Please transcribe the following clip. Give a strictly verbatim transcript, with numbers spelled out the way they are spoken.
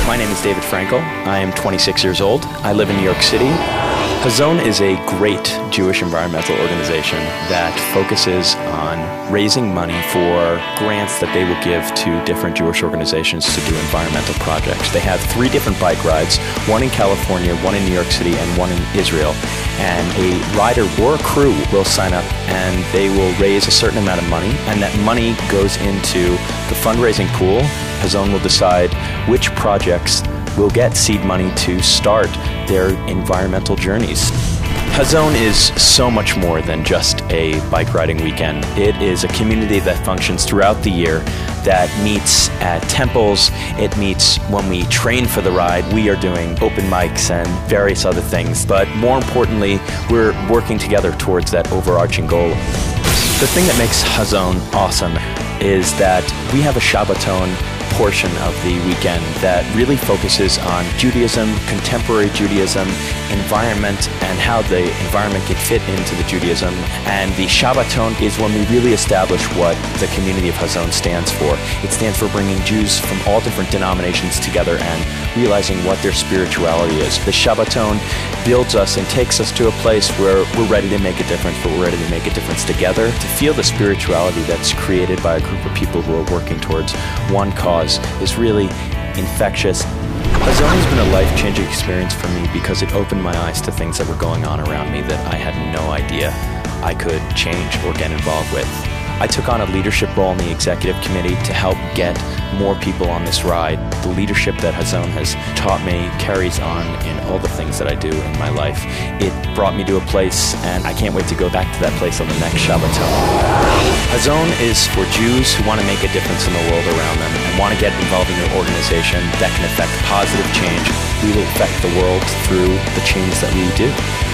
My name is David Frankel. I am twenty-six years old. I live in New York City. Hazon is a great Jewish environmental organization that focuses on raising money for grants that they will give to different Jewish organizations to do environmental projects. They have three different bike rides, one in California, one in New York City, and one in Israel. And a rider or a crew will sign up and they will raise a certain amount of money, and that money goes into the fundraising pool. Hazon will decide which projects will get seed money to start their environmental journeys. Hazon is so much more than just a bike riding weekend. It is a community that functions throughout the year, that meets at temples. It meets when we train for the ride. We are doing open mics and various other things, but more importantly, we're working together towards that overarching goal. The thing that makes Hazon awesome is that we have a Shabbaton portion of the weekend that really focuses on Judaism, contemporary Judaism, environment, and how the environment can fit into the Judaism. And the Shabbaton is when we really establish what the community of Hazon stands for. It stands for bringing Jews from all different denominations together and realizing what their spirituality is. The Shabbaton builds us and takes us to a place where we're ready to make a difference, but we're ready to make a difference together, to feel the spirituality that's created by a group of people who are working towards one cause is really infectious. Hazon has been a life-changing experience for me because it opened my eyes to things that were going on around me that I had no idea I could change or get involved with. I took on a leadership role in the executive committee to help get more people on this ride. The leadership that Hazon has taught me carries on in all the things that I do in my life. It brought me to a place, and I can't wait to go back to that place on the next Shabbaton. Hazon is for Jews who want to make a difference in the world around them and want to get involved in an organization that can affect positive change. We will affect the world through the change that we do.